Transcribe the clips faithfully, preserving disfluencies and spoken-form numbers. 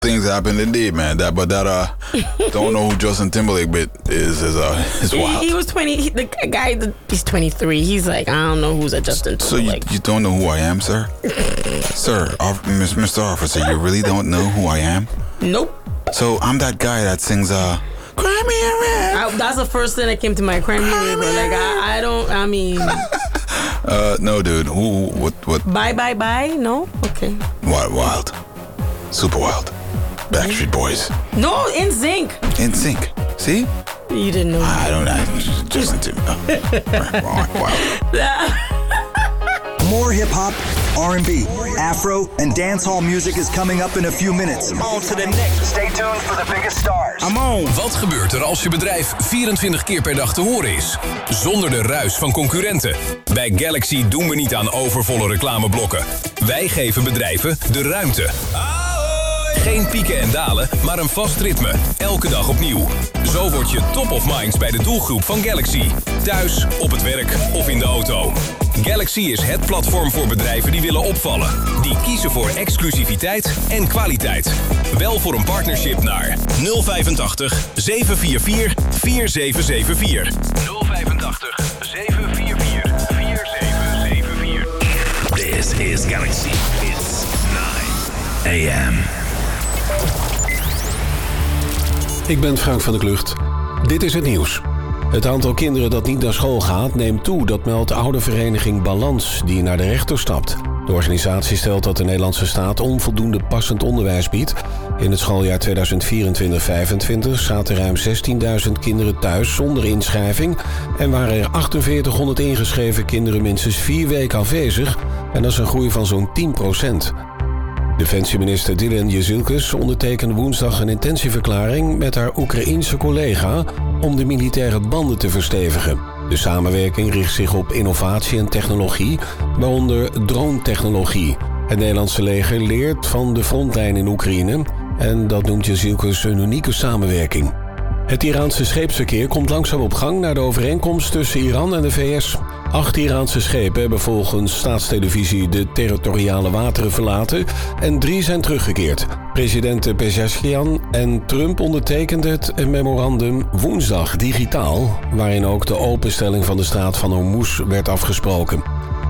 things happened indeed, man. That, but that uh, don't know who Justin Timberlake bit is is uh is wild. He, he was twenty. He, the guy, the, he's twenty-three. He's like, I don't know who's a Justin Timberlake. So you, you don't know who I am, sir? Sir, Mister Officer, you really don't know who I am? Nope. So I'm that guy that sings uh, "Cry Me a River." That's the first thing that came to my Cry Me a River. Like I, I don't. I mean. uh, no, dude. Who? What? What? Bye, bye, bye. No. Okay. Wild, wild, super wild. Backstreet Boys. No, In Sync. In Sync. See? You didn't know. I don't know. Justin Timberlake. Wow. More hip-hop, R and B, Afro, and dancehall music is coming up in a few minutes. On to the next. Stay tuned for the biggest stars. I'm on. Wat gebeurt er als je bedrijf vierentwintig keer per dag te horen is? Zonder de ruis van concurrenten. Bij Galaxy doen we niet aan overvolle reclameblokken. Wij geven bedrijven de ruimte. Geen pieken en dalen, maar een vast ritme. Elke dag opnieuw. Zo word je top of minds bij de doelgroep van Galaxy. Thuis, op het werk of in de auto. Galaxy is het platform voor bedrijven die willen opvallen. Die kiezen voor exclusiviteit en kwaliteit. Wel voor een partnership naar nul vijfentachtig, zeven vier vier, vier zeven zeven vier. nul vijfentachtig, zeven vier vier, vier zeven zeven vier. This is Galaxy. It's nine a m Ik ben Frank van der Klucht. Dit is het nieuws. Het aantal kinderen dat niet naar school gaat neemt toe. Dat meldt oudervereniging Balans, die naar de rechter stapt. De organisatie stelt dat de Nederlandse staat onvoldoende passend onderwijs biedt. In het schooljaar tweeduizend vierentwintig vijfentwintig zaten ruim zestienduizend kinderen thuis zonder inschrijving. En waren er achtenveertighonderd ingeschreven kinderen minstens vier weken afwezig. En dat is een groei van zo'n tien procent. Defensieminister Dylan Jezilkus ondertekende woensdag een intentieverklaring met haar Oekraïense collega om de militaire banden te verstevigen. De samenwerking richt zich op innovatie en technologie, waaronder drone-technologie. Het Nederlandse leger leert van de frontlijn in Oekraïne en dat noemt Jezilkus een unieke samenwerking. Het Iraanse scheepsverkeer komt langzaam op gang na de overeenkomst tussen Iran en de V S. Acht Iraanse schepen hebben volgens staatstelevisie de territoriale wateren verlaten en drie zijn teruggekeerd. President Pezeshkian en Trump ondertekenden het memorandum woensdag digitaal, waarin ook de openstelling van de straat van Hormuz werd afgesproken.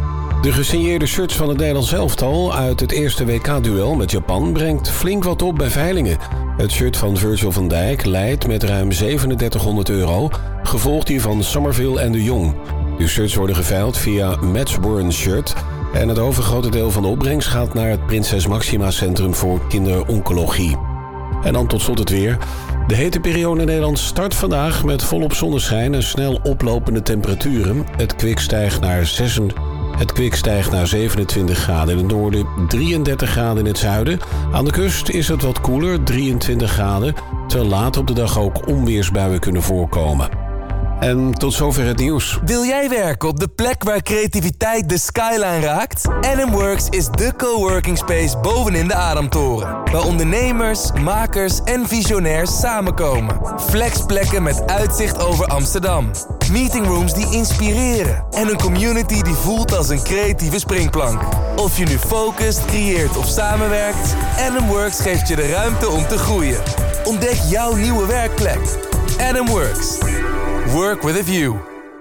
De gesigneerde shirts van het Nederlands elftal uit het eerste W K-duel met Japan brengt flink wat op bij veilingen. Het shirt van Virgil van Dijk leidt met ruim zevenendertighonderd euro, gevolgd die van Somerville en de Jong. De shirts worden geveild via Matchborn Shirt en het overgrote deel van de opbrengst gaat naar het Prinses Maxima Centrum voor Kinderoncologie. En dan tot slot het weer. De hete periode in Nederland start vandaag met volop zonneschijn en snel oplopende temperaturen. Het kwik stijgt naar zes... Het kwik stijgt naar zevenentwintig graden in het noorden, drieëndertig graden in het zuiden. Aan de kust is het wat koeler, drieëntwintig graden, terwijl later op de dag ook onweersbuien kunnen voorkomen. En tot zover het nieuws. Wil jij werken op de plek waar creativiteit de skyline raakt? NMWorks is de coworking space bovenin de Adamtoren. Waar ondernemers, makers en visionairs samenkomen. Flexplekken met uitzicht over Amsterdam. Meetingrooms die inspireren. En een community die voelt als een creatieve springplank. Of je nu focust, creëert of samenwerkt, NMWorks geeft je de ruimte om te groeien. Ontdek jouw nieuwe werkplek. NMWorks. Work with a view.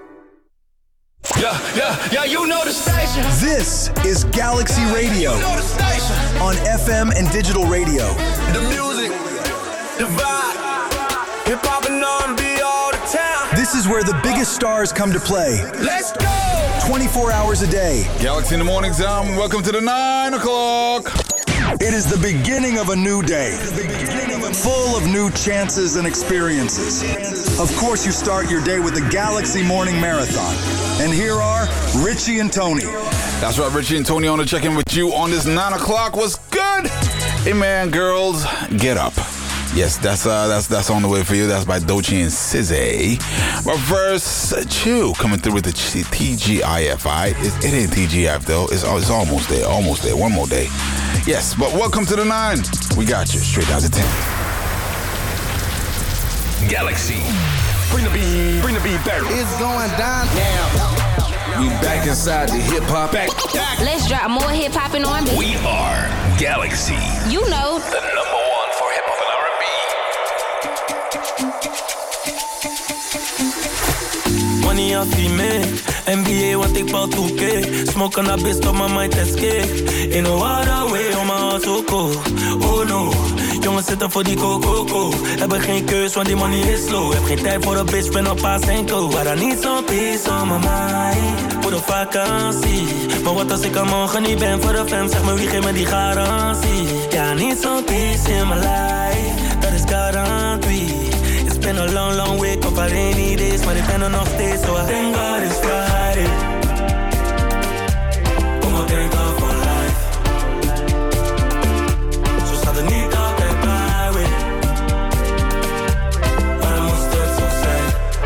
Yeah, yeah, yeah, you know the station. This is Galaxy Radio. You know the station. On F M and digital radio. The music, the vibe, hip hop and R and B all the time. This is where the biggest stars come to play. Let's go. twenty-four hours a day. Galaxy in the morning, Zam. Welcome to the nine o'clock. It is the beginning of a new day. Full of new chances and experiences. Of course, you start your day with the Galaxy Morning Marathon. And here are Richie and Tony. That's right, Richie and Tony on to check in with you on this nine o'clock. What's good? Hey man, girls, get up. Yes, that's uh, that's that's on the way for you. That's by Doechii and S Z A. But first, Chew coming through with the T G I F I. It, it ain't T G I F though. It's it's almost there, almost there. One more day. Yes, but welcome to the nine. We got you straight down to ten. Galaxy. Bring the beat, bring the beat back. It's going down now. We back inside the hip hop. Back, back. Let's drop more hip hop and R and B. We are Galaxy. You know. The number one for affirmé. N B A, want ik bal two K. Smoke cannabis tot mijn mind escape. In a water way, on my heart so cold. Oh no, jongens zitten voor die coco. Hebben geen keus, want die money is slow. Heb geen tijd voor een bitch, ben op paas en go. But I need some peace on my mind. Voor de vakantie. Maar wat als ik er morgen niet ben voor de fam? Zeg me wie geeft me die garantie. Ja, I need some peace in my life. Dat is garantie. It's been a long, long week of rainy days. Maar ik ben er nog steeds, so I thank God it's Friday. Kom maar, thank God for life. Zo staat het niet altijd bij me. Maar dan moest het zo zijn.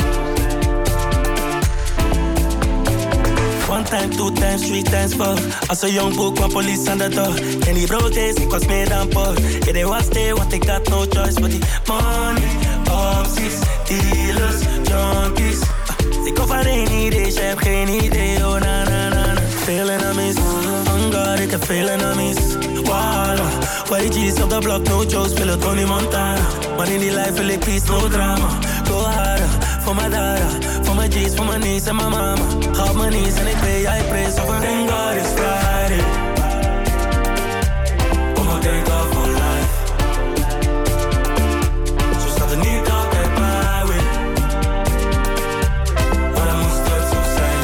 One time, two times, three times, four. Als een jong boek kwam police aan de door. En die brood is, ik was meer dan poor. Ja, they was there, want ik had no choice. But die money, opties, dealers, junkies. Uh, ik hoef alleen niet eens, je hebt geen idee. Oh na na na na, veel enemies. Oh God, ik heb veel enemies. Walla, Y G's op de blok, no jokes, willen Tony Montana. Maar in die life wil ik peace, no drama. Go harder, voor mijn dada. Voor mijn G's, voor mijn niece en mijn mama. Ga op mijn knees en ik pay, jij praise. Over thank God it's Friday. Kom maar, thank God for life. Zo staat het niet altijd bij me. Maar dan moest het zo zijn.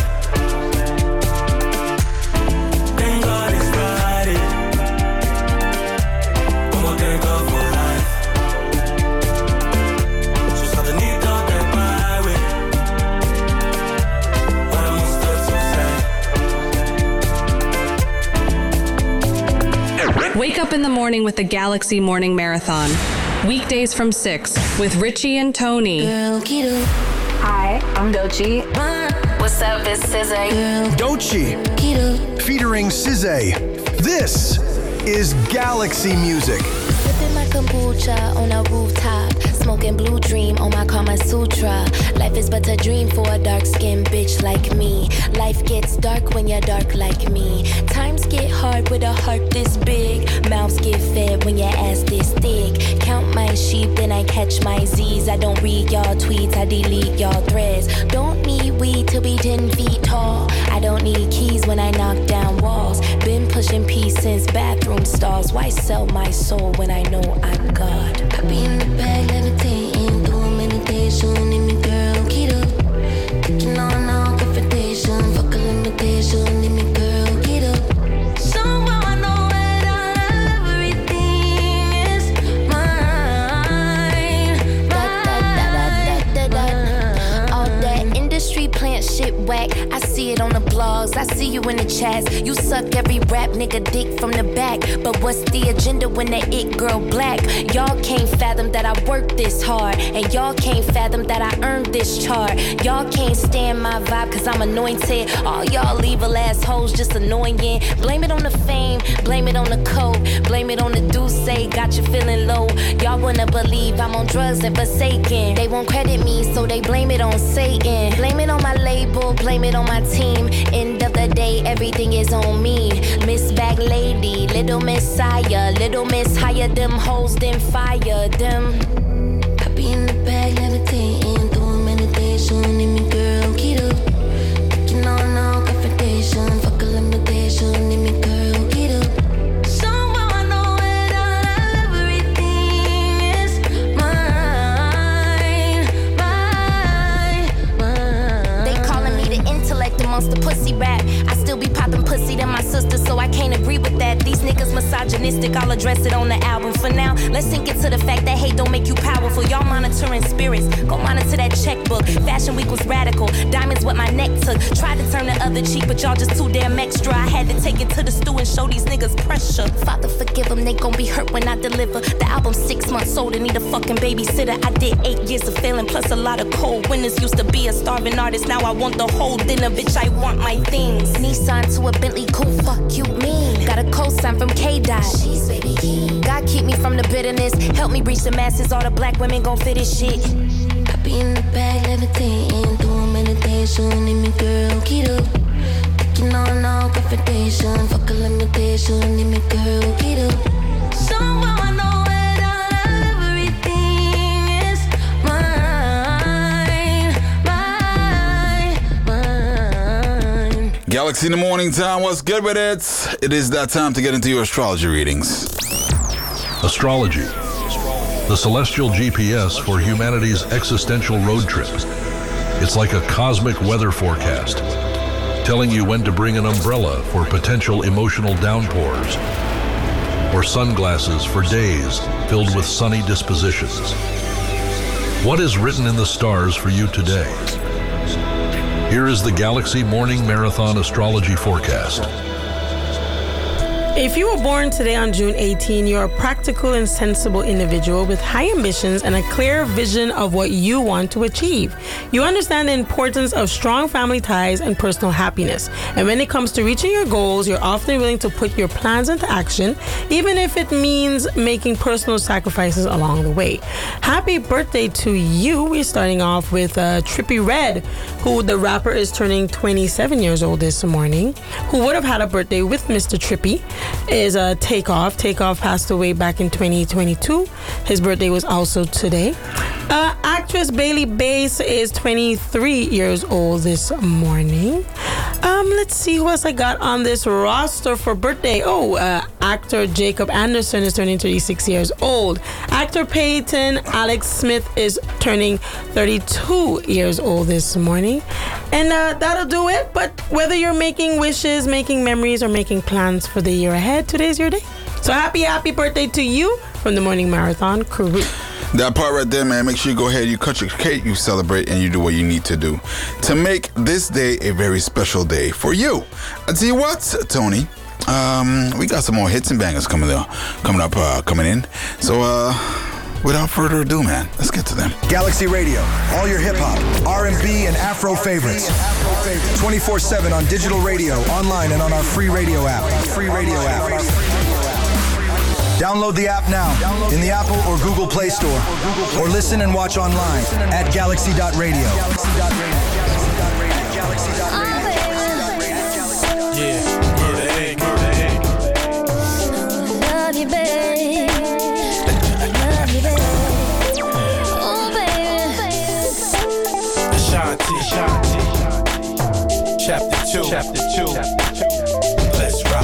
Thank God it's Friday. Kom maar, thank God for life. Zo staat het niet altijd bij me. Maar dan moest het zo zijn. Wake up in the morning with the Galaxy Morning Marathon. Weekdays from six with Richie and Tony. Hi, I'm Doechii. What's up, it's S Z A. Doechii, featuring S Z A. This is Galaxy Music. Sipping my kombucha on a rooftop, smoking Blue Dream on my Kama Sutra. Life is but a dream for a dark-skinned bitch like me. Life gets dark when you're dark like me. Times get hard with a heart this big. Mouths get fed when your ass this thick. Count my sheep, then I catch my Z's. I don't read y'all tweets, I delete y'all threads. Don't need weed to be ten feet tall. I don't need keys when I knock down walls. Been pushing peace since bathroom stalls. Why sell my soul when I know I'm God? I be in the bag, levitating, doing meditation. In me, girl, keto. Taking on all confrontation. Fuck a limitation. In me, girl, keto. Somehow I know that all everything is mine. Da, da, da, da, da, da, da. All that industry plant shit whack. I see it on the blogs. I see you in the chats. You suck every rap nigga dick from the back. But what's the agenda when that it girl black? Y'all can't fathom that I worked this hard. And y'all can't fathom that I earned this chart. Y'all can't stand my vibe cause I'm anointed. All y'all evil assholes just annoying. Blame it on the fame, blame it on the coke. Blame it on the Douce, got you feeling low. Y'all wouldn't believe I'm on drugs and forsaken. They won't credit me so they blame it on Satan. Blame it on my label, blame it on my team. End of the day, everything is on me. Miss Bag Lady, Little Messiah. Little Miss higher them hoes, then fire them. I be in the bag, levitating, doing meditation. In me, girl, keto. Taking on all confrontation. Fuck a limitation. In me, girl, keto. Somehow I know that all everything is mine, mine, mine. They calling me the intellect amongst the pussy rap. I still be popping pussy than my sister, so I can't agree with that. These niggas misogynistic, I'll address it on the album. For now, let's sink it to the fact that hate don't make you powerful. Y'all monitoring spirits, go monitor that checkbook. Fashion week was radical, diamonds what my neck took. Tried to turn the other cheek, but y'all just too damn extra. I had to take it to the stew and show these niggas pressure. Father forgive them, they gon' be hurt when I deliver. The album's six months old and need a fucking babysitter. I did eight years of failing, plus a lot of cold winners. Used to be a starving artist, now I want the whole dinner. Bitch, I want my things. Nissan to a Bentley coupe, fuck you mean. Got a cosign from K-Dot. She's baby king. God keep me from the bitterness. Help me reach the masses, all the black women gon' fit this shit. I be in the bag, levitating, doing meditation. In me, girl, keto. Taking on all confrontation. Fuck a limitation. In me, girl, keto. Somehow I know that all everything is mine, mine, Galaxy in the morning time. What's good with it? It is that time to get into your astrology readings. Astrology, the celestial G P S for humanity's existential road trip. It's like a cosmic weather forecast, telling you when to bring an umbrella for potential emotional downpours, or sunglasses for days filled with sunny dispositions. What is written in the stars for you today? Here is the Galaxy Morning Marathon Astrology Forecast. If you were born today on June eighteenth, you're a practical and sensible individual with high ambitions and a clear vision of what you want to achieve. You understand the importance of strong family ties and personal happiness. And when it comes to reaching your goals, you're often willing to put your plans into action, even if it means making personal sacrifices along the way. Happy birthday to you. We're starting off with uh, Trippie Redd, who the rapper is turning twenty-seven years old this morning, who would have had a birthday with Mister Trippie. Is uh, Takeoff. Takeoff passed away back in twenty twenty-two. His birthday was also today. Uh, actress Bailey Bass is twenty-three years old this morning. Um, let's see who else I got on this roster for birthday. Oh, uh, actor Jacob Anderson is turning thirty-six years old. Actor Peyton Alex Smith is turning thirty-two years old this morning. And uh, that'll do it. But whether you're making wishes, making memories, or making plans for the year ahead, today's your day. So happy, happy birthday to you from the Morning Marathon crew. That part right there, man, make sure you go ahead, you cut your cake, you celebrate, and you do what you need to do to make this day a very special day for you. I tell you what, Tony, um, we got some more hits and bangers coming up, coming up, uh, coming in. So, uh, without further ado, man, let's get to them. Galaxy Radio, all your hip-hop, R and B, and Afro favorites. twenty-four seven on digital radio, online, and on our free radio app. Free radio app. Download the app now in the Apple or Google Play Store, or listen and watch online at galaxy dot radio. Yeah, murder egg, murder egg. Love you, babe. Love you, babe. Oh, baby. Ashanti, Ashanti. Chapter two, chapter two. Let's rock.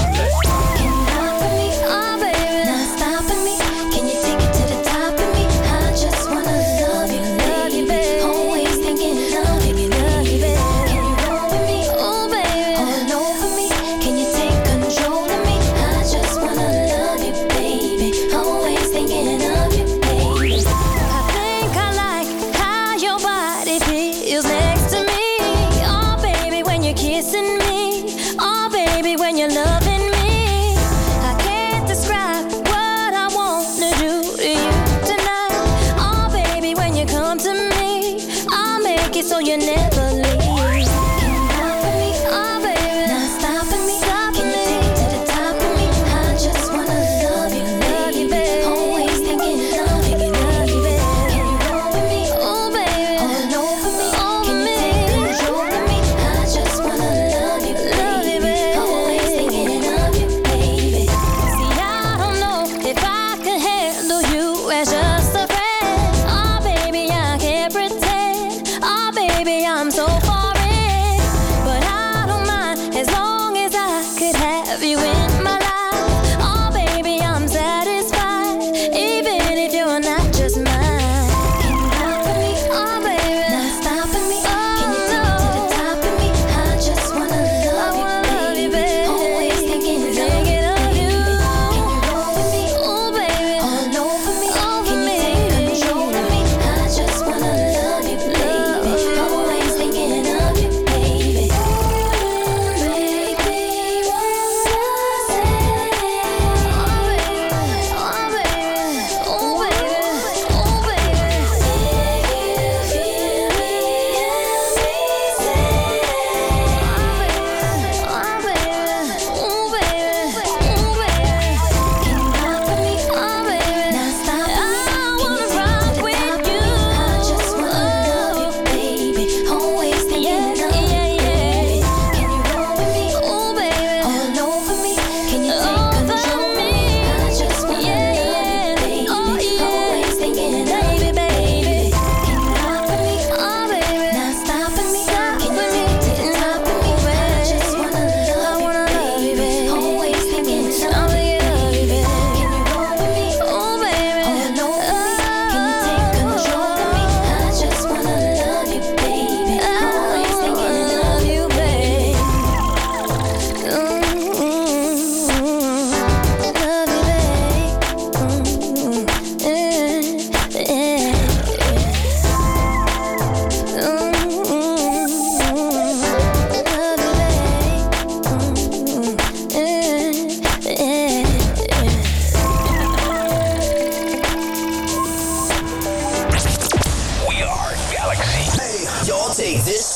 So you never leave. Can you ride for me? Oh, baby. Not stopping me. Stopping me. Can you take to the top of me? I just wanna love you, love you, baby. Always thinking of you, love you, baby. Can you roll with me? Oh, baby. All over me. Can you take control of me? I just wanna love you, love you, baby. Always thinking of you, baby. See, I don't know if I could handle you as just a friend. Oh, baby, I can't pretend. Oh, baby, I'm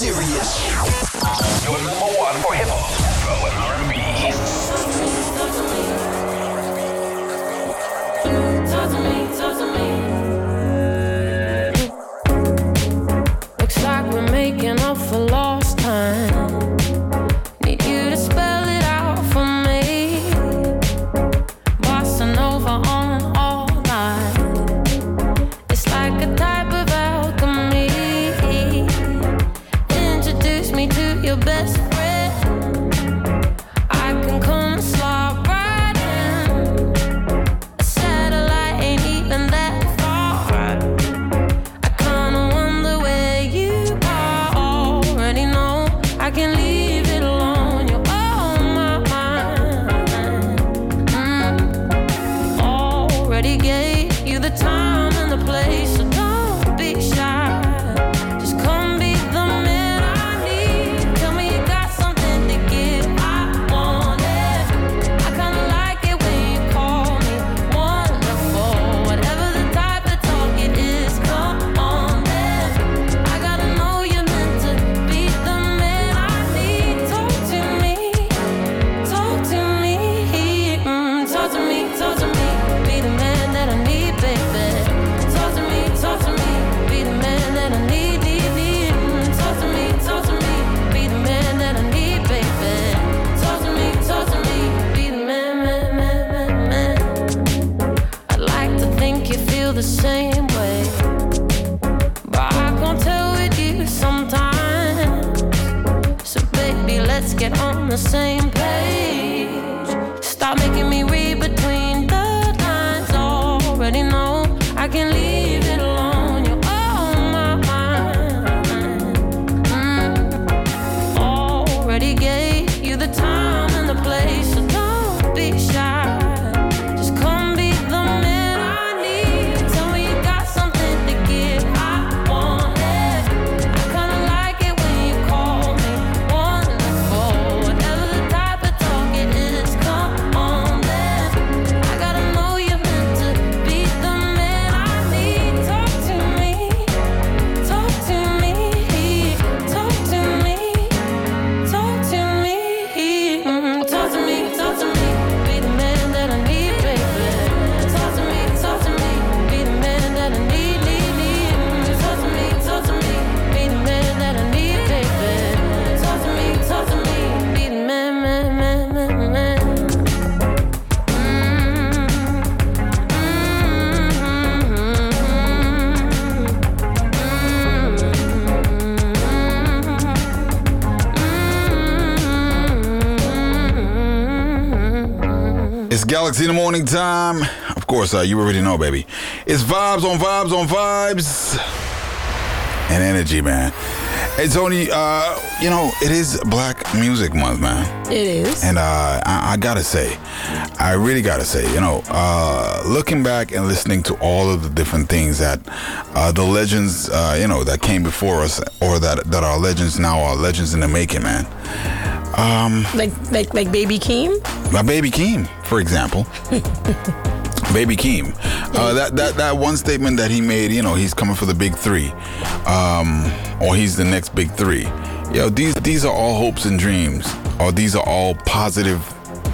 Sirius. Your number one for hip hop, and R and B. Talk to me, talk to me. Looks like we're making up for lost time. Need you to spell it out for me. Bossa Nova on all night. It's like a type of alchemy. Introduce me to your best friend. I can come and slide right in. A satellite ain't even that far. I kinda wonder where you are. Already know I can leave it alone. You're on my mind. Mm. Already gave you the time and the place, so don't be shy. Just come be the man I need. Tell me you got something to give. I want it. I kinda like it when you call me wonderful. Whatever the type of talk it is, come on then. I gotta know you're meant to be the man I need. Talk to me, talk to me, mm, talk to me, talk to me. Be the man that I need, baby. Talk to me, talk to me. Be the man that I need, need, need. Mm, talk to me, talk to me. Be the man that I need, baby. Talk to me, talk to me. Be the man, man, man, man, man. I'd like to think you feel the same way, but I can't tell with you sometimes. So baby, let's get on the same page. Stop making me read between the lines. Already know I can leave it alone. You're on my mind. Mm. Already gave you the time and the place, so don't be shy. Just come be the man I need. Tell me you got something to give. I want it. I kinda like it when you call me wonderful. Whatever the type of talk it is, come on then. I gotta know you're meant to be the man I need. Talk to me, talk to me, talk to me, talk to me, mm, talk to me, talk to me. Be the man that I need, baby. Talk to me, talk to me. Be the man that I need, need, need. Mm, talk to me, talk to me. Be the man that I need, baby. Talk to me, talk to me. Be the man, man, man, man, man. It's Galaxy in the morning time. Of course, uh, you already know, baby. It's vibes on vibes on vibes. And energy, man. Hey, Tony, uh, you know, it is Black Music Month, man. It is. And uh, I, I gotta say, I really gotta say, you know, uh, looking back and listening to all of the different things that uh, the legends, uh, you know, that came before us, or that that are legends now, are legends in the making, man. Um, like like like Baby Keem? My Baby Keem, for example. Baby Keem. Uh, that, that, that one statement that he made, you know, he's coming for the big three. Um, or he's the next big three. You know, these, these are all hopes and dreams. Or these are all positive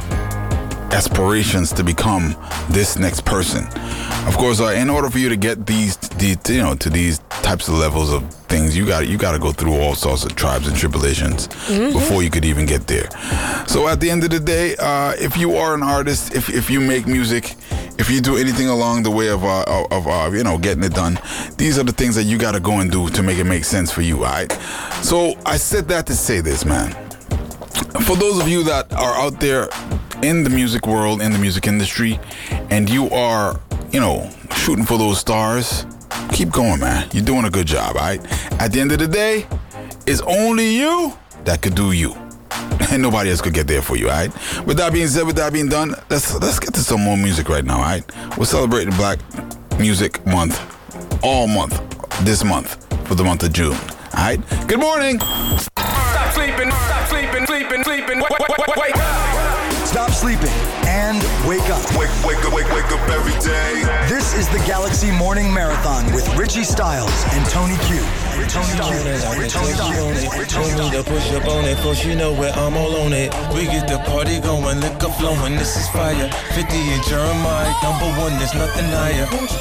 aspirations to become this next person. Of course, uh, in order for you to get these, these, you know, to these types of levels of things, you got you got to go through all sorts of tribes and tribulations mm-hmm. before you could even get there. So at the end of the day, uh, if you are an artist, if if you make music, if you do anything along the way of uh, of uh, you know, getting it done, these are the things that you got to go and do to make it make sense for you. All right. So I said that to say this, man. For those of you that are out there in the music world, in the music industry, and you are, you know, shooting for those stars, keep going, man. You're doing a good job, all right? At the end of the day, it's only you that could do you. And nobody else could get there for you, all right? With that being said, with that being done, let's let's get to some more music right now, all right? We're celebrating Black Music Month all month, this month, for the month of June, all right? Good morning. Stop sleeping, stop sleeping, sleeping, sleeping. Wait, wait, wait, wait. Stop sleeping and wake up. Wake, wake up, wake, wake up every day. This is the Galaxy Morning Marathon with Richie Styles and Tony Q. Tony Q. Tony Q. Told me to push up on it, for she know where I'm all on it. We get the party going, liquor flowing, this is fire. fifty and Jeremiah, number one, there's nothing higher.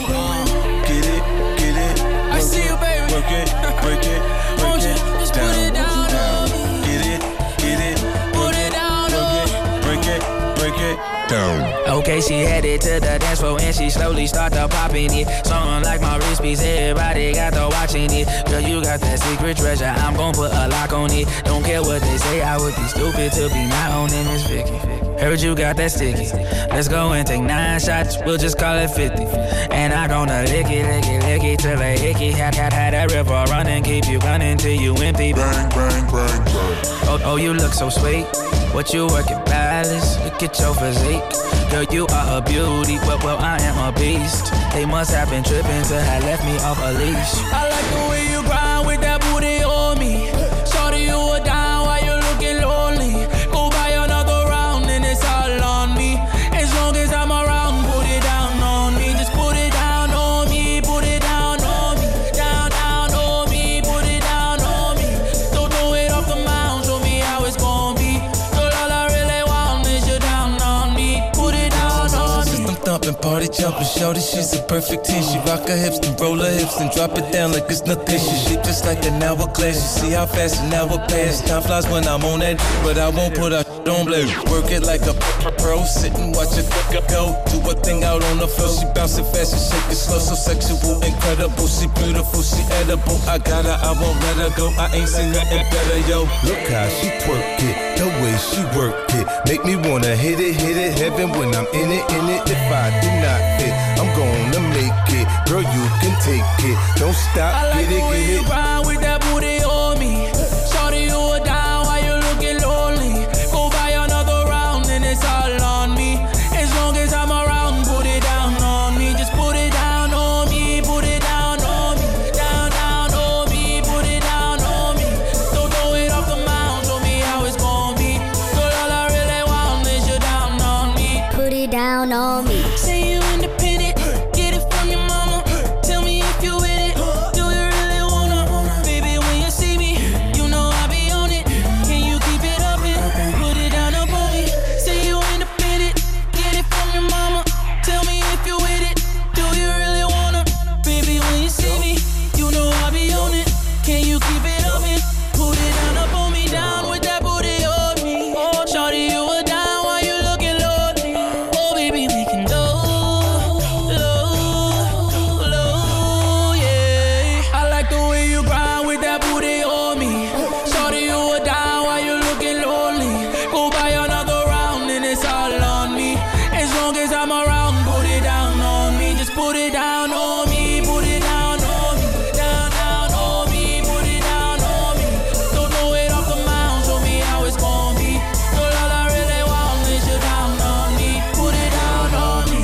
Get it, get it. I see you, baby. Work it, break it, break it down, down. Get it, get it. Put it down, work it, break it, break it down. Okay, she headed to the dance floor and she slowly started popping it. Something like my wrist piece, everybody got to watching it. Girl, you got that secret treasure, I'm gon' put a lock on it. Don't care what they say, I would be stupid to be not owning this Vicky. Heard you got that sticky. Let's go and take nine shots, we'll just call it fifty. And I gonna lick it, lick it, lick it till they hickey. Had, had, had that river running, keep you gunning till you empty. Bang, bang, bang, bang. Oh, oh, you look so sweet. What you working, balance? Look at your physique. Girl, you are a beauty, well, well, I am a beast. They must have been tripping till had left me off a leash. I like the way you grind with that booty on me. Shorty, you are down while you're looking lonely. Go buy another round and it's all on me. As long as I'm around, put it down on me. Just put it down on me, put it down on me. Down, down on me, put it down on me. Don't throw it off the mound, show me how it's gonna be. Girl, all I really want is you down on me. Put it down on me. System thumping, party jumping, shorty, she's a perfect ten. She rock her hips, then roll her hips, and drop it down like it's nothing. She shake just like an hourglass. You see how fast an hour pass. Time flies when I'm on that, but I won't put her on blade. Work it like a pro, sit and watch it go. Do a thing out on the floor. She bouncing fast and shake it slow, so sexual, incredible. She beautiful, she edible. I got her, I won't let her go. I ain't seen nothing better, yo. Look how she twerk it, the way she work it, make me wanna hit it, hit it, heaven when I'm in it, in it. If I do not fit, I'm gonna make it. Girl, you can take it. Don't stop, I like get it, the way get you it. grind with that booty on me. Shorty, you are down while you're looking lonely. Go buy another round and it's all on me. As long as I'm around, put it down on me. Just put it down on me, put it down on me. Down, down on me, put it down on me. Don't throw it off the mound, show me how it's gonna be. Girl, all I really want is you down on me. Put it down on me. Say you independent, get it from your mama. Tell me if you with it, do you really wanna? Baby, when you see me, you know I be on it. Can you keep it up and put it down up on me? Say you independent, get it from your mama. Tell me if you with it, do you really wanna? Baby, when you see me, you know I be on it. Can you keep it up and put it down up on me? Down with that booty on me. Oh, shorty, you were down while you looking lonely. Oh, baby, we can go low, low, yeah. I like the way you grind with that booty on me. Shorty, you were down while you looking lonely. Go buy another round and it's all on me. As long as I'm around, put it down on me. Just put it down on me, put it down on me. Down, down on me, put it down on me. Don't throw it off the mound, show me how it's gonna be. Girl, all I really want is you down on me. Put it down on me.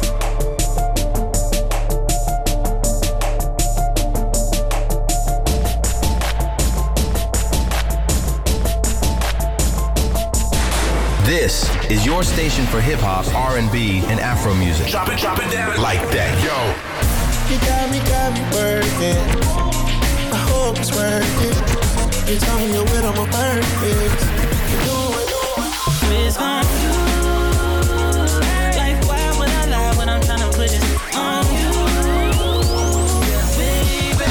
This is your station for hip hop, R and B, and Afro music. Drop it, drop it down. Like that. Yo. You got me, got me working. I hope it's worth it. You tell me you're with on my birthday. Do it, do it. It's on you. Like, why would I lie when I'm tryna put this on you? Baby.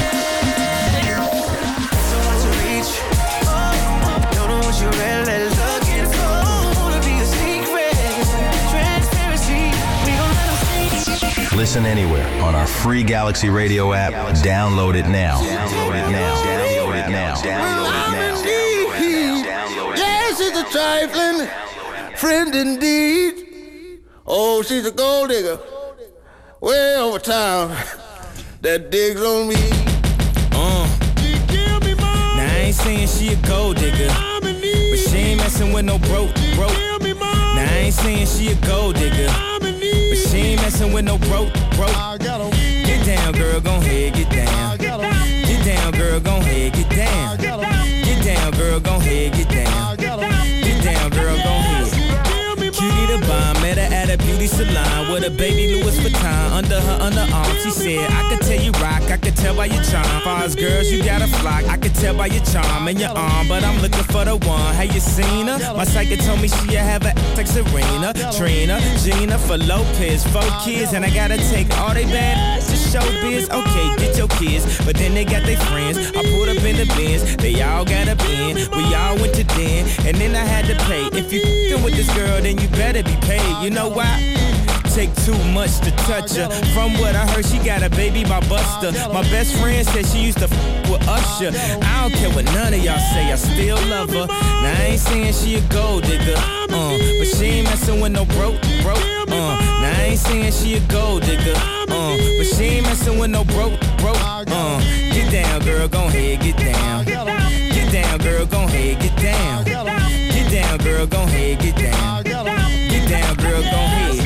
So hard to reach. Don't know what you're really looking for. Wanna be a secret. Transparency. We gon' let them see. Listen anywhere on our free Galaxy Radio app. Download it now. Download it now. Download it now. Download it now. Yes, it's a trifling friend indeed. Oh, she's a gold digger. Way over town. That digs on me. Uh. Now I ain't saying she a gold digger, but she ain't messing with no broke, broke. Now I ain't saying she a gold digger, but she ain't messing with no broke, broke. Get down, girl, gon' head, get down. Get down, girl, gon' head, get down. Get down, girl, gon' head, get down. Get down, girl, gon' head. Cutie the bomb, met her at a beauty salon with a baby Louis Vuitton under her underarm. She said, I could tell you rock, I could tell by your charm. Far as girls, you got a flock, I could tell by your charm and your arm, but I'm looking for the one. Have you seen her? My psychic told me she'll have a like Serena, Trina, Gina, for Lopez, four kids, and I gotta take all they bad to show biz. Okay, get your kids, but then they got their friends. I pulled up in the Benz, they all got a bin. We all went to den, and then I had to pay. If you f***ing with this girl, then you better be paid. You know why? Take too much to touch her. From what I heard, she got a baby by Buster. My best friend said she used to f*** with Usher. I don't care what none of y'all say, I still love her. Now I ain't saying she a gold digger, uh, but she ain't messing with no broke, broke, uh. Now I ain't saying she a gold digger, uh, but she ain't messing with no broke, broke, uh. Get down, girl, gon' head, get down. Get down, girl, gon' head, get down. Get down, girl, gon' head, get down. Get down, girl, gon' head.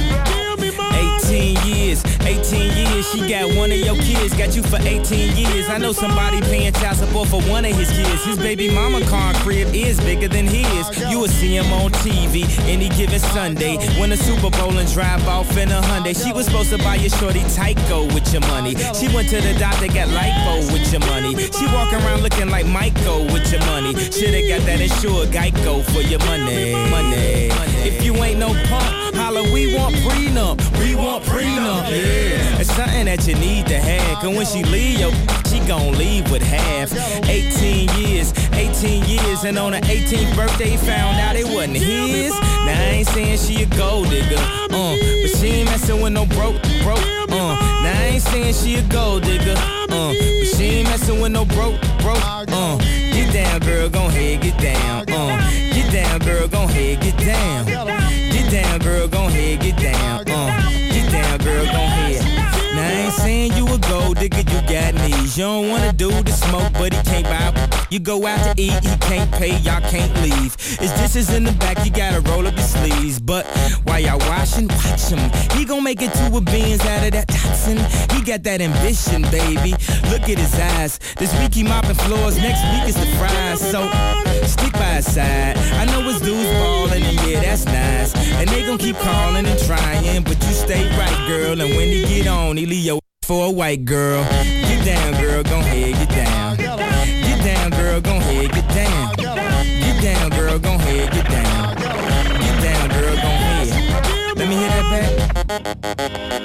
eighteen years, eighteen years, she got one of your kids, got you for eighteen years. I know somebody paying child support for one of his kids. His baby mama car crib is bigger than his. You will see him on T V any given Sunday. Win a Super Bowl and drive off in a Hyundai. She was supposed to buy your shorty Tyco with your money. She went to the doctor, got lipo with your money. She walk around looking like Michael with your money. Shoulda got that insured Geico for your money. Money. If you ain't no punk, holla, we want prenup. We want prenup, yeah. It's something that you need to have. Cause when she leave, yo, she gon' leave with half. eighteen years, eighteen years, and on her eighteenth birthday, found out it wasn't his. Now I ain't saying she a gold digger, uh, but she ain't messing with no broke, broke, uh. Now I ain't saying she a gold digger, uh, but she ain't messing with no broke, broke, uh. Get down, girl, gon' head, get down, uh. Get down, girl, gon' head, get down. Get down, girl, gon' head, get down, uh. Get down, girl, gon' head. Now I ain't saying you a gold digger, you got knees. You don't wanna do the smoke, but he can't buy. You go out to eat, he can't pay, y'all can't leave. His dishes in the back, you gotta roll up your sleeves. But while y'all washing, watch him. He gon' make it to a beans out of that toxin. He got that ambition, baby. Look at his eyes. This week he mopping floors, next week is the fries. So stick by his side. I know his dudes ballin', and yeah, that's nice. And they gon' keep calling and trying, but you stay right, girl. And when he get on, he leave your for a white girl. Get down, girl, gon' head, get down. Get down, girl, gon' head, get down. Get down, girl, gon' head, get down. Get down, girl, gon' head. Let me hear that back.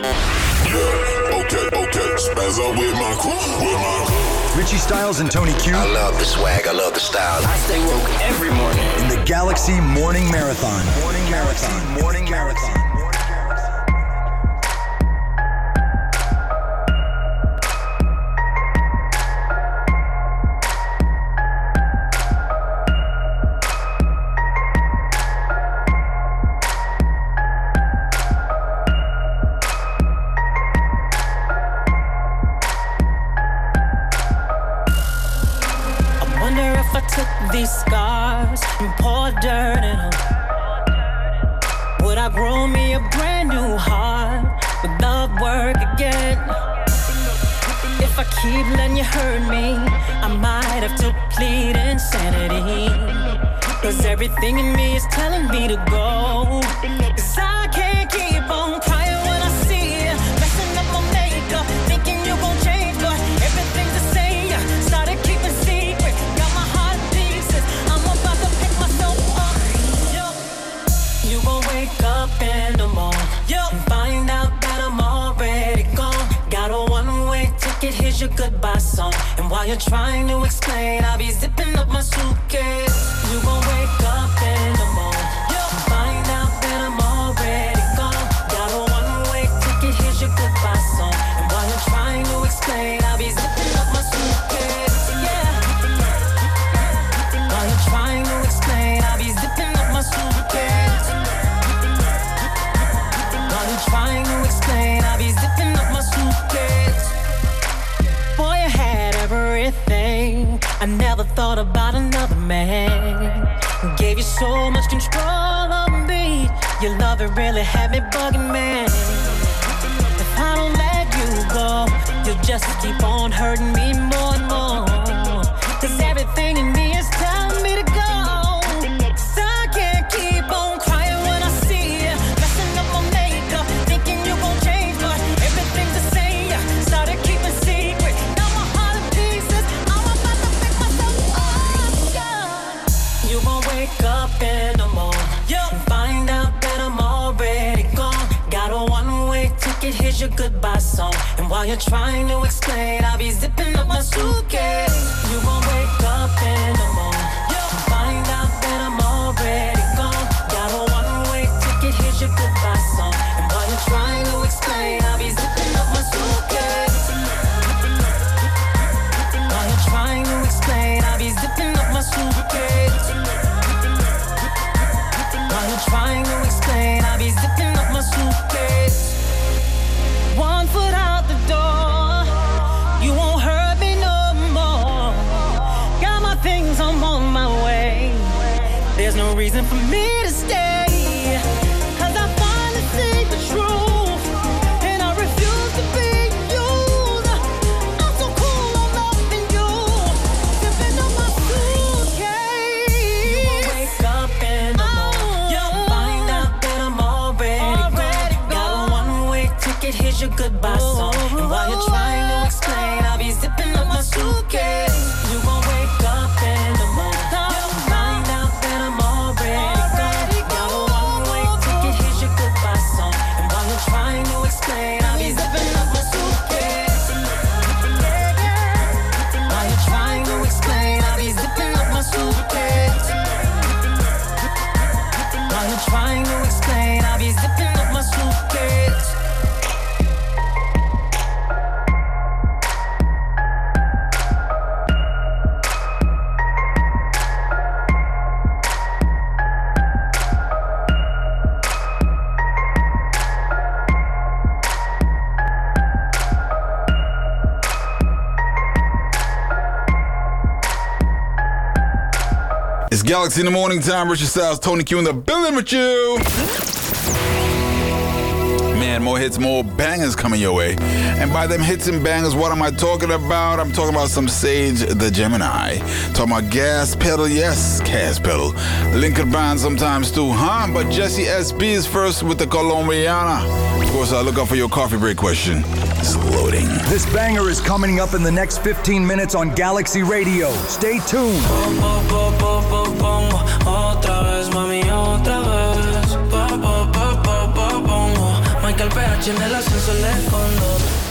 Yeah, okay, okay. Spaz up with my crew, with my crew. Richie Styles and Tony Q. I love the swag, I love the style. I stay woke every morning. In the Galaxy Morning Marathon. Morning Marathon. Morning Marathon. These scars and pour dirt in them. Would I grow me a brand new heart? Would love work again? If I keep letting you hurt me, I might have to plead insanity. Cause everything in me is telling me to go. Cause I can't keep on crying when I see you messing up my makeup, thinking you gon' change, but everything's the same. Started keeping secret, got my heart in pieces. I'm about to pick myself up. You gon' wake up in the morning and find out that I'm already gone. Got a one-way ticket, here's your goodbye song. And while you're trying to explain, I'll be zipping up my suitcase. You gon' wake up in the morning and find out that I'm already gone. Got a one-way ticket, here's your goodbye song. And while you're trying to explain, I'll be zipping up my suitcase. Yeah. While you're trying to explain, I'll be zipping up my suitcase. While you're trying to explain, I'll be zipping up my suitcase. Boy, I had everything. I never thought about another man. Gave you so much control of me. Your love, it really had me bugging, man. If I don't let you go, you'll just keep on hurting me more and more. Cause everything in me is telling me to go. Cause I can't keep on crying when I see you messing up my makeup, here's your goodbye song. And while you're trying to explain, I'll be zipping up my suitcase. You won't wake up in the morning to find out that I'm already gone. Got a one-way ticket, here's your goodbye song. And while you're trying to explain, I'll be zipping up my suitcase. While you're trying to explain, I'll be zipping up my suitcase. While you're trying to explain, I'll be zipping up my suitcase. One foot out the door, you won't hurt me no more. Got my things, I'm on my way. There's no reason for me to stay, 'cause I finally see the truth, and I refuse to be used. I'm so cool, I'm loving you, zipping up my suitcase. You won't wake up in the morning, you'll find out that I'm already, already gone. Got a one-way ticket, here's your goodbye song. And while you're trying to explain, I'll be zipping up my suitcase. You won't wake up in the morning, you'll find out that I'm already gone. Got a one-way ticket, here's your goodbye song. And while you're trying to explain, I'll be zipping up my suitcase. While you're trying to explain, I'll be zipping up my suitcase. While you're trying to explain, I'll be zipping up my suitcase. It's Galaxy in the Morning Time. Richard Styles, Tony Q in the building with you. Man, more hits, more bangers coming your way. And by them hits and bangers, what am I talking about? I'm talking about some Sage the Gemini. Talking about Gas Pedal, yes, Gas Pedal. Lincoln Band sometimes too, huh? But Jesse S B is first with the Colombiana. Of course, I look out for your coffee break question. It's loading. This banger is coming up in the next fifteen minutes on Galaxy Radio. Stay tuned. Otra vez, mami, otra vez. Michael P H en el ascenso le escondo.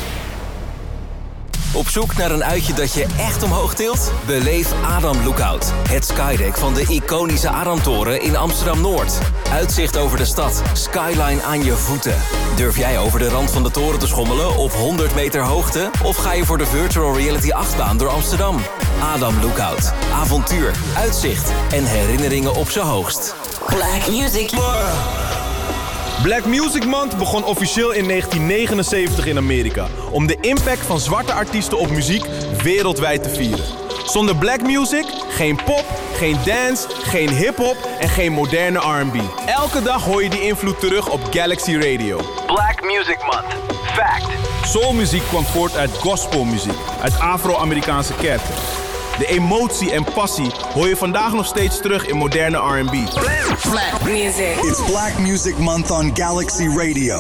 Op zoek naar een uitje dat je echt omhoog tilt? Beleef Adam Lookout. Het skydeck van de iconische Adamtoren in Amsterdam-Noord. Uitzicht over de stad, skyline aan je voeten. Durf jij over de rand van de toren te schommelen op honderd meter hoogte? Of ga je voor de virtual reality achtbaan door Amsterdam? Adam Lookout. Avontuur, uitzicht en herinneringen op zijn hoogst. Black Music. Black Music Month begon officieel in negentien negenenzeventig in Amerika, om de impact van zwarte artiesten op muziek wereldwijd te vieren. Zonder black music, geen pop, geen dance, geen hip-hop en geen moderne R en B. Elke dag hoor je die invloed terug op Galaxy Radio. Black Music Month. Fact. Soulmuziek kwam voort uit gospelmuziek, uit Afro-Amerikaanse kerken. De emotie en passie hoor je vandaag nog steeds terug in moderne R en B. Black music. It's Black Music Month on Galaxy Radio.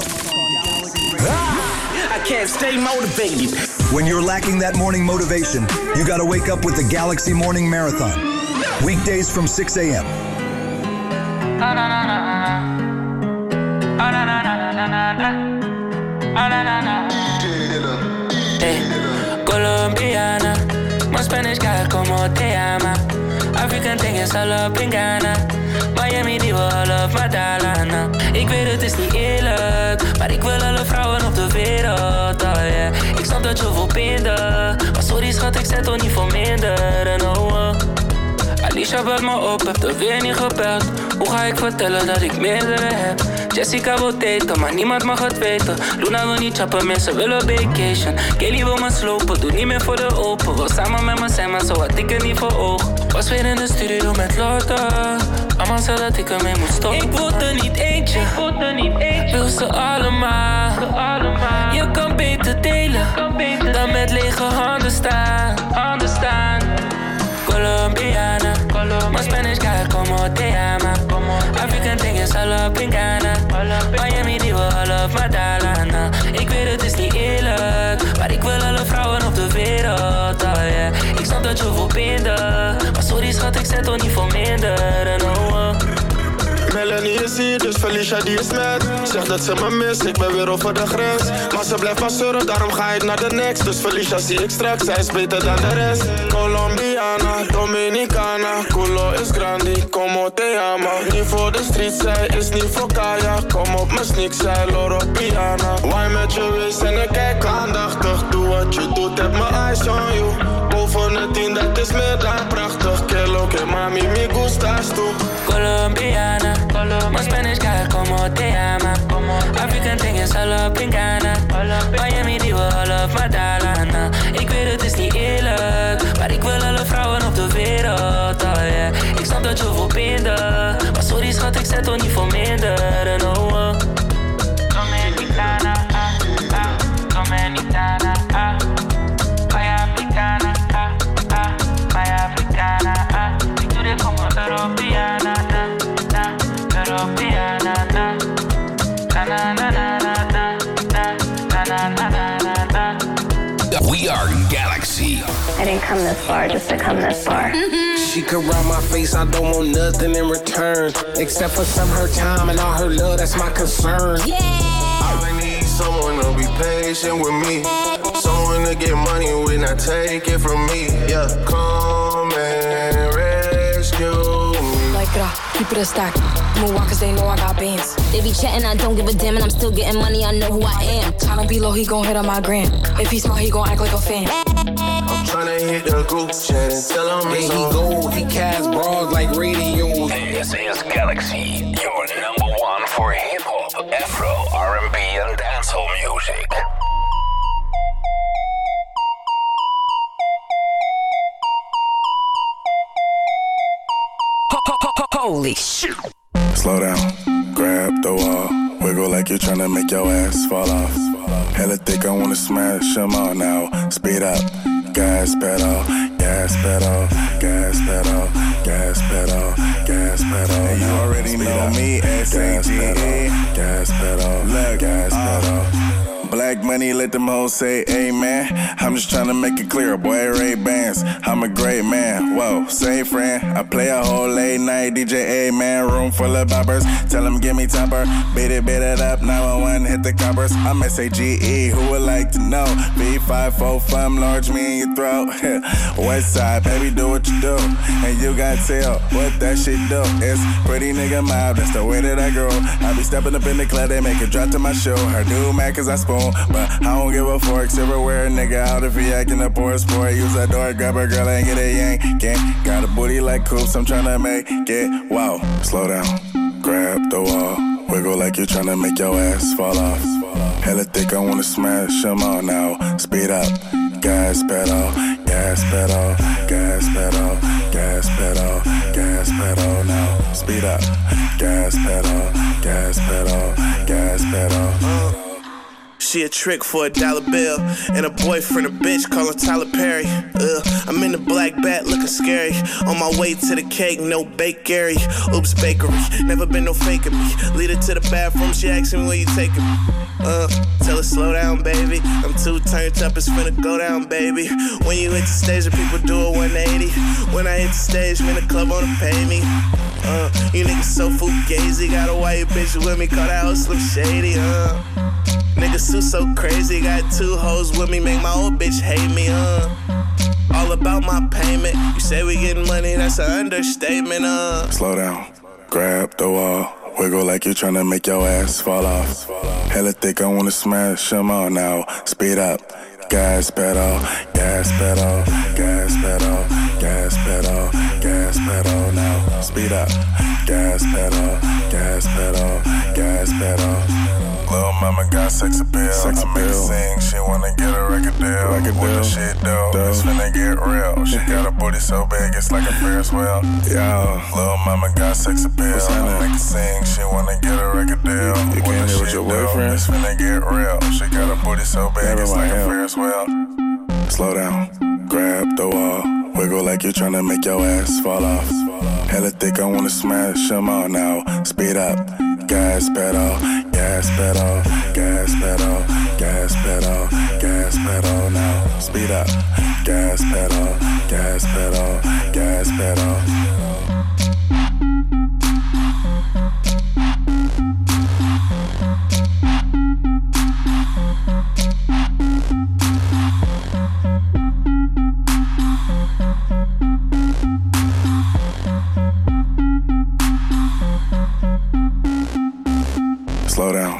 I can't stay motivated. When you're lacking that morning motivation, you gotta wake up with the Galaxy Morning Marathon. Weekdays from six a.m. Hey, Colombiana, más Spanish girl, como te llama? African thing is all up in Ghana. Miami, die wil all of Madalana. Ik weet het is niet eerlijk, maar ik wil alle vrouwen op de wereld, oh yeah. Ik snap dat je wil binden, maar sorry schat, ik zet toch niet voor minder, en oh uh. Alicia belt me op, heb er weer niet gebeld. Hoe ga ik vertellen dat ik meerdere heb? Jessica wil daten, maar niemand mag het weten. Luna wil niet chappen, mensen willen vacation. Kelly wil me slopen, doe niet meer voor de open. Wil samen met me zijn, maar zo had ik er niet voor oog. Was weer in de studio met Lorde. Mama zei dat ik ermee moet stoppen. Ik voel er niet eentje, ik voel er niet eentje. Wil ze allemaal, ze allemaal. Je kan beter delen, kan beter dan met lege handen staan, handen staan. Colombiana, más Spanish girl, como te llama? African thing is all up in Ghana. Miami, die wil all of Madalana. Ik weet het is niet eerlijk, maar ik wil alle vrouwen op de wereld, oh yeah. Ik snap dat je wil binden, maar sorry schat, ik zet toch niet voor minder, en oh uh. Melanie is hier, dus Felicia die is met. Zegt dat ze me mist, ik ben weer over de grens. Maar ze blijft maar zeuren, daarom ga ik naar de next. Dus Felicia zie ik straks, zij is beter dan de rest. Colombiana, Dominicana, culo is grandi, como te llama. Niet voor de street, zij is niet voor Kaya. Kom op mijn sneak, zij loro piana. Why met je wees en ik kijk aandachtig. Doe wat je doet, heb mijn eyes on you. Boven het tien, dat is meer dan prachtig. Que lo que mami me gustas tú. Colombiana, más Spanish guy, como te llama. African thing is all up in Ghana. Miami, die wil all of my Dalana. Ik weet het is niet eerlijk, maar ik wil alle vrouwen op de wereld, oh yeah. Ik snap dat je wil binden, maar sorry schat, ik zet toch niet voor minder, no oh. Dominicana, ah, ah, Dominicana, ah. Vai africana, ah, ah, vai africana, ah. Ik doe dit voor mijn Europeana, na, na, Europeana, na. Na na na na na na, na na na na na. We are Galaxy. I didn't come this far just to come this far. She could rub my face, I don't want nothing in return. Except for some her time and all her love, that's my concern. Yeah! I need someone to be patient with me. Someone to get money when I take it from me. Yeah, come and rescue me. Like that, keep it a stack. Moonwalkers, they know I got bands. They be chatting, I don't give a damn, and I'm still getting money, I know who I am. Tryna be low, he gon' hit on my gram. If he smart, he gon' act like a fan. I'm tryna hit the group chat and tell him yeah, it's he on. gold, he cast bras like radio. This is Galaxy, your number one for hip-hop, Afro, R and B and dancehall music. Holy shit. Slow down, grab the wall, wiggle like you're tryna make your ass fall off. Hella thick, I wanna smash them all now. Speed up, gas pedal, gas pedal, gas pedal, gas pedal, gas pedal. And you already know me, S A G E. Gas pedal, gas pedal. Black money, let them hoes say amen. I'm just tryna make it clear, boy, Ray-Bans. I'm a great man, whoa, say friend. I play a whole late night D J, amen. Room full of boppers, tell them give me temper. Beat it, beat it up, nine one one, hit the coppers. I'm S A G E, who would like to know? B five four, fun, large me in your throat. West side, baby, do what you do. And you gotta tell what that shit do. It's pretty nigga mob, that's the way that I grow. I be stepping up in the club, they make it drop to my show. Her do mad cause I spoon. But I don't give a fork, silverware, nigga out if he acting a poor sport. Use that door, grab a girl and get a yank. Can't got a booty like coops, I'm tryna make it. Wow, slow down, grab the wall, wiggle like you're tryna make your ass fall off. Hella thick, I wanna smash them all now. Speed up, gas pedal, gas pedal, gas pedal, gas pedal, gas pedal now. Speed up, gas pedal, gas pedal, gas pedal. She a trick for a dollar bill. And a boyfriend, a bitch, call her Tyler Perry. Ugh, I'm in the black bat looking scary. On my way to the cake, no bakery. Oops, bakery, never been no faking me. Lead her to the bathroom, she asking me where you taking me. Uh, tell her slow down, baby. I'm too turned up, it's finna go down, baby. When you hit the stage, the people do a one eighty. When I hit the stage, man, the club wanna pay me. Uh, you niggas so fugazi. Got a white bitch with me, call that hoe Slim Shady, uh. Niggas too so crazy, got two hoes with me, make my old bitch hate me, uh. All about my payment, you say we getting money, that's an understatement, uh. Slow down, grab the wall, wiggle like you're tryna make your ass fall off. Hella thick, I wanna smash them all now. Speed up, gas pedal, gas pedal, gas pedal, gas pedal, gas pedal now. Speed up, gas pedal, gas pedal, gas pedal. Lil' mama got sex appeal. Sex appeal. I make her sing, she wanna get a record deal. Record deal. What shit do? It's finna get real. She got a booty so big, it's like a Ferris wheel. Yo, lil' mama got sex appeal. I make her sing, she wanna get a record deal. You came here with your boyfriend? It's finna get real. She got a booty so big, it's like a Ferris wheel. Slow down, grab the wall, wiggle like you're tryna make your ass fall off. Hella thick, I wanna smash them all now. Speed up, gas pedal, gas pedal, gas pedal, gas pedal, gas pedal now. Speed up, gas pedal, gas pedal, gas pedal.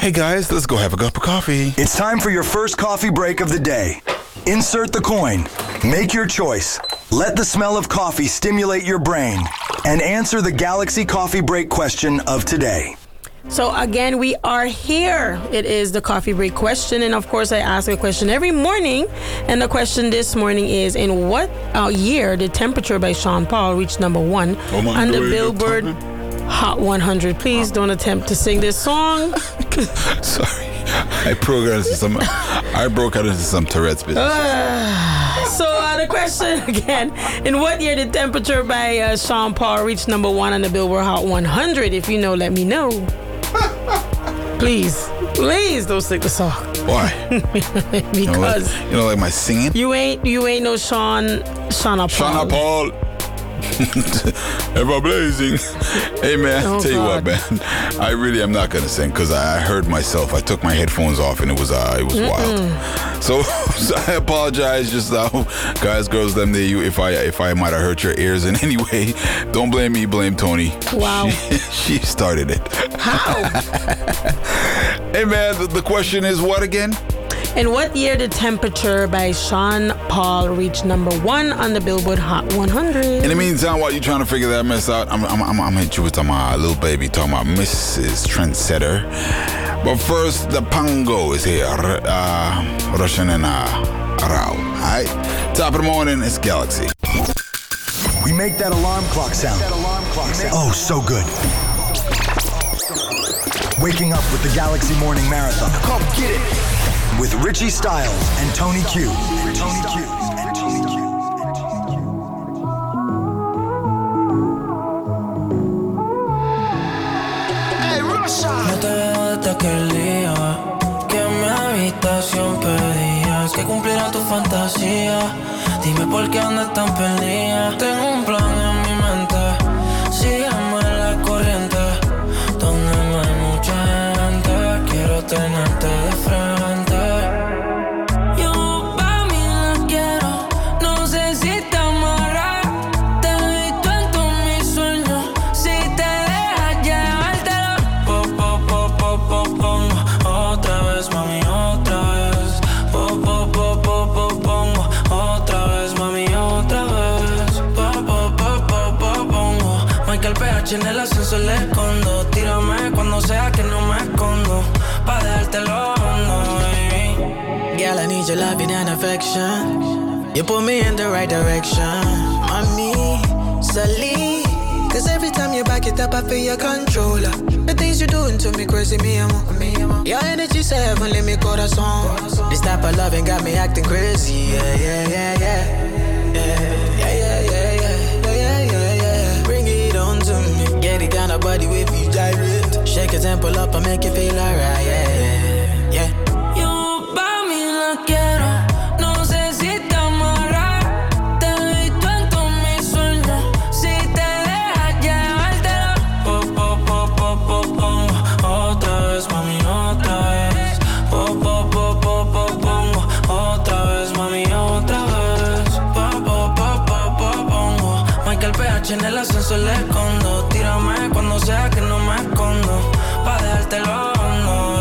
Hey guys, let's go have a cup of coffee. It's time for your first coffee break of the day. Insert the coin. Make your choice. Let the smell of coffee stimulate your brain. And answer the Galaxy Coffee Break question of today. So again, we are here. It is the coffee break question. And of course, I ask a question every morning. And the question this morning is, in what uh, year did Temperature by Sean Paul reach number one oh on the Billboard Hot one hundred? Please don't attempt to sing this song. Sorry. I broke out into some, I broke out into some Tourette's business. Uh, so uh, the question again, in what year did Temperature by uh, Sean Paul reach number one on the Billboard Hot one hundred? If you know, let me know. Please, please don't sing the song. Why? Because you don't, like, you don't like my singing? You ain't, you ain't no Sean, Shauna Paul. Shauna Paul. Ever blazing. Hey man, Oh, tell you God. what, man. I really am not gonna sing because I heard myself. I took my headphones off and it was uh, it was Mm-mm. wild. So, so I apologize, just now, guys, girls, them, they, you. If I if I might have hurt your ears in any way, don't blame me. Blame Tony. Wow. She, she started it. How? Hey man, the, the question is what again? In what year did Temperature by Sean Paul reach number one on the Billboard Hot one hundred? In the meantime, while you're trying to figure that mess out, I'm I'm I'm, I'm hit you with my little baby talking about Missus Trendsetter. But first, the Pango is here, uh, Russian and uh, Rao. All right, top of the morning, it's Galaxy. We make that alarm clock sound. Oh, so good. Waking up with the Galaxy Morning Marathon. Come get it. With Richie Styles and Tony Q. Tony Q. And Tony Q. No te veo desde aquel día que en mi habitación pedías que cumpliera tu fantasía. Dime por qué andas tan perdida. Tengo un plan en mi mente. Sígueme la corriente. Donde no hay mucha gente. Quiero tenerte de frente. Yo pa' mí la quiero. No sé si te amarra. Te he visto en todos mis sueños. Si te dejas llevártelo. Pop, pop, pop, pop, pop, pongo. Otra vez, mami, otra vez. Pop, pop, pop, pop, pop, pongo. Otra vez, mami, otra vez. Pop, pop, pop, pop, pop, pongo. Michael P H en el ascensor le escondo. Tírame cuando sea que no me escondo. Pa' dejártelo hondo, baby. Girl, I need your loving and affection. You put me in the right direction. Mommy, Sally. Cause every time you back it up, I feel your controller. The things you're doing to me crazy, me amo. Your energy say heavenly, mi corazón. This type of loving got me acting crazy. Yeah, yeah, yeah, yeah. Yeah, yeah, yeah, yeah, yeah, yeah, yeah, yeah. Bring it on to me. Get it kind of body with you gyrate. Shake it and pull up and make you feel alright. Yeah, yeah. Yo pa' mí la quiero. No sé si te amarra. Te he visto en todos mis sueños. Si te dejas llevártelo. Pop, pop, pop, pop, pop, pongo. Otra vez, mami, otra vez. Pop, pop, pop, pop, pop, pongo. Otra vez, mami, otra vez. Pop, pop, pop, pop, pop, pongo. Michael P H en el ascensor le escondo. Tírame cuando sea que no me escondo. Pa' dejártelo hondo,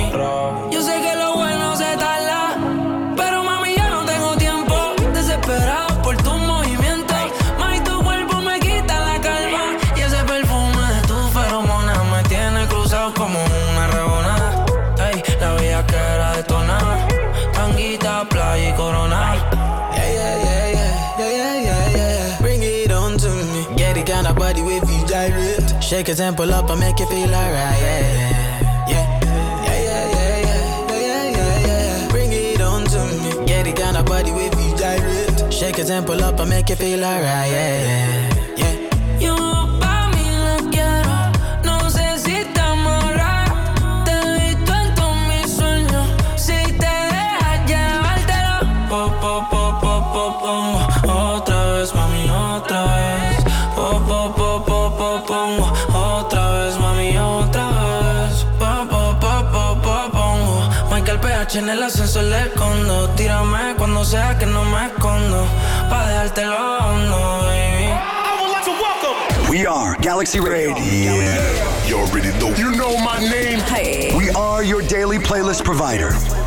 baby. Yo sé que lo bueno se tarda, pero mami yo no tengo tiempo. Desesperado por tus movimientos. Mami, tu cuerpo me quita la calma. Y ese perfume de tu feromona me tiene cruzado como una rebonada. Ey, la vida que era detonada. Tanguita, playa y corona. Yeah, yeah, yeah, yeah, yeah, yeah, yeah, yeah. Bring it on to me. Get it kind of body with you gyrate. Shake it and pull up and make you feel alright. Yeah, yeah, yeah, yeah, yeah, yeah, yeah, yeah, yeah. Bring it on to me. Get it kind of body with you gyrate. Shake it and pull up and make you feel alright. Yeah, yeah. Yo pa' mí la quiero. No sé si te amarra. Te he visto en todos mis sueños. Si te dejas llevártelo. Pop, pop, pop, pop, pop, pongo. Otra vez, mami, otra vez. Pop, pop, pop, pop, pop, pongo. Otra vez, mami, otra vez. Pop, pop, pop, pop, pop, pongo. Michael P H en el ascensor le escondo. Tírame cuando sea que no me escondo. Pa' dejártelo hondo, baby. We are Galaxy Radio. you already know. You know my name. Hey. We are your daily playlist provider.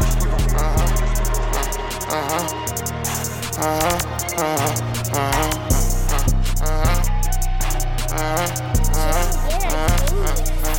Uh-huh. Uh-huh. Uh-huh. Uh-huh. Uh-huh. Uh-huh.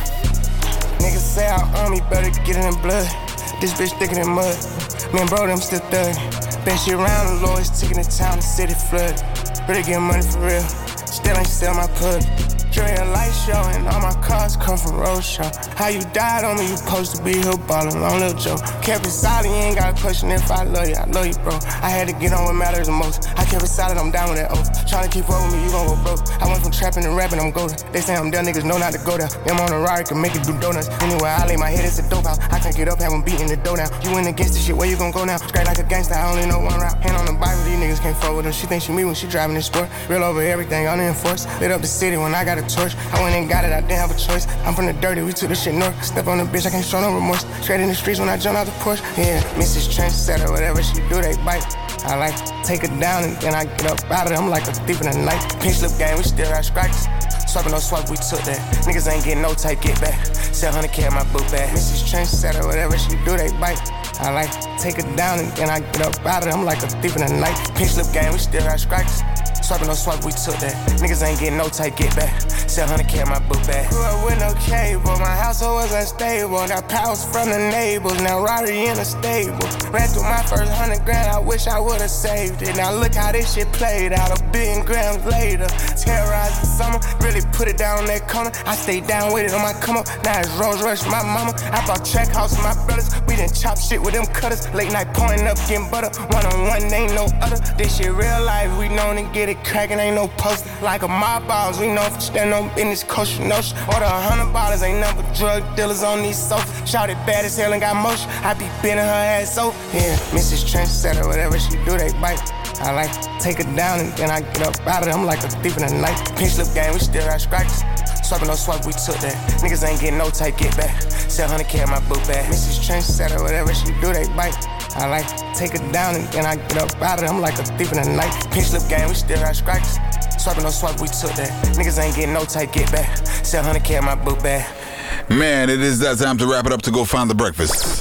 Niggas say I own me, better get it in blood. This bitch thicker than mud. Me and bro, them still thug. Been shit around the lawyers, taking the town, the city flood. Really get money for real. Still ain't sell my pud. Dre a light show and all my cars come from Roadshow. How you died on me, you supposed to be here ballin', long little joke. Kept it solid, you ain't got a question if I love you, I love you, bro. I had to get on what matters the most. I kept it solid, I'm down with that oath. Tryna keep up with me, you gon' go broke. I went from trapping to rapping, I'm golden. They say I'm done, niggas know not to go there. Them on a Rari can make it do donuts. Anyway, I lay my head, it's a dope house. I can't get up, have them beating the dough now. You went against the shit, where you gon' go now? Straight like a gangster, I only know one route. Hand on the Bible, these niggas can't fuck with them. She think she me when she driving this sport. Real over everything, on the enforce. Lit up the city when I got a torch. I went and got it, I didn't have a choice. I'm from the dirty, we took the shit north. Step on the bitch, I can't show no remorse. Straight in the streets when I jump out the Porsche. Yeah, Missus Trendsetter, whatever she do, they bite. I like take it down and then I get up out of it. I'm like a thief in the night. Pink slip game, we still got strikes. Swiping no swipe, we took that. Niggas ain't getting no tight, get back. seven hundred K in my book bag. Missus Trendsetter, whatever she do, they bite. I like take it down and then I get up out of it. I'm like a thief in the night. Pink slip game, we still got strikes. Swiping no swipe, we took that. Niggas ain't getting no tight, get back. seven hundred K in my book bag. Grew up with no cable, my household was unstable. Got powers from the neighbors, now Rari in the stable. Ran through my first hundred grand, I wish I would've saved it. Now look how this shit played out, a billion grams later. Terrorized the summer, really put it down on that corner. I stayed down with it on my come up, now it's Rolls Royce my mama. I bought track house with my brothers, we done chop shit with them cutters. Late night pouring up, getting butter, one on one, ain't no other. This shit real life, we known to get it crackin', ain't no poster. Like a mob balls, we know for stand on business, kosher notion. Order a hundred bottles, ain't nothing but drug dealers on these sofas. Shouted bad as hell and got motion, I be bending her ass over. Yeah, Missus Trendsetter, whatever she do, they bite. I like take it down and then I get up out of it. I'm like a thief in the night. Pink slip game, we still got strikes. Swiping no swipe, we took that. Niggas ain't getting no tight, get back. seven hundred K in my book bag. Missus Trendsetter, whatever she do, they bite. I like take it down and then I get up out of it. I'm like a thief in the night. Pink slip game, we still got strikes. Swiping no swipe, we took that. Niggas ain't getting no tight, get back. seven hundred K in my book bag. Man, it is that time to wrap it up to go find the breakfast.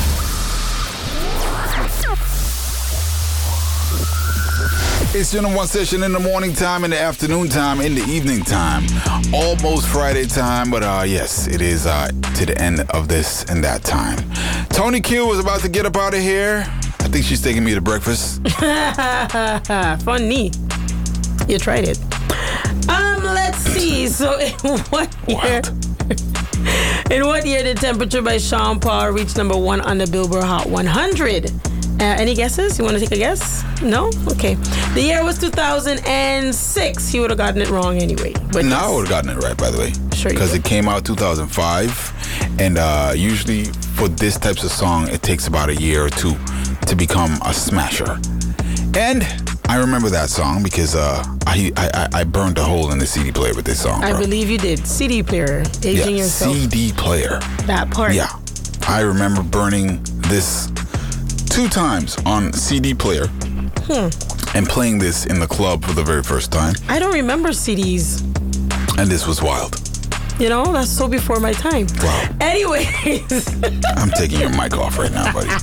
It's your number one session in the morning time, in the afternoon time, in the evening time. Almost Friday time, but uh, yes, it is uh, to the end of this and that time. Tony Q was about to get up out of here. I think she's taking me to breakfast. Funny. You tried it. Um, let's see. So in what year? What? In what year did Temperature by Sean Paul reach number one on the Billboard Hot one hundred? Uh, any guesses? You want to take a guess? No? Okay. The year was two thousand six. He would have gotten it wrong anyway. But no, yes. I would have gotten it right, by the way. Sure you Because did. it came out two thousand five. And uh, usually for this types of song, it takes about a year or two to become a smasher. And I remember that song because uh, I, I I burned a hole in the C D player with this song. I bro. believe you did. C D player. Aging yeah, yourself. C D player. That part. Yeah. I remember burning this two times on C D player Hmm. and playing this in the club for the very first time. I don't remember C Ds. And this was wild. You know, that's so before my time. Wow. Anyways. I'm taking your mic off right now, buddy.